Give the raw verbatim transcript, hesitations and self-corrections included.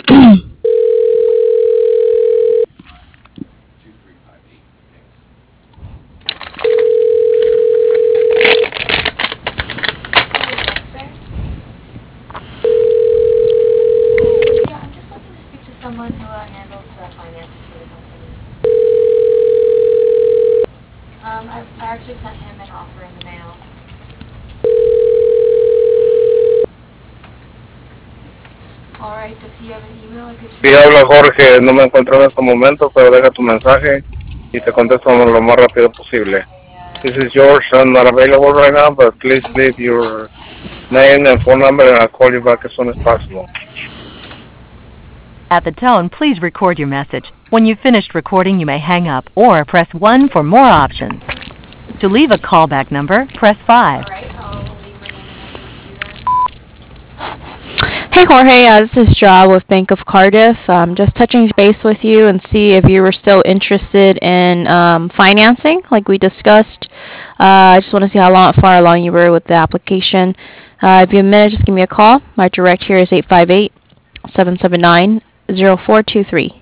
Yeah, I'm just looking to speak to someone who uh, handles the finances for the company. Um, I, I actually sent him an offer in the mail. All right, does he have an email I could Sí, shoot him? habla Jorge, no me encuentro en este momento, pero deja tu mensaje y te contesto lo más rápido posible. This is George, I'm not available right now, but please leave your name and phone number and I'll call you back as soon as possible. At the tone, please record your message. When you've finished recording, you may hang up or press one for more options. To leave a callback number, press five. All right, I'll leave my name and number with you then. Hey Jorge, uh, this is Ja with Bank of Cardiff. Um, just touching base with you and see if you were still interested in um, financing, like we discussed. Uh, I just want to see how long, far along you were with the application. Uh, if you have a minute, just give me a call. My direct here is eight five eight, seven seven nine, zero four two three.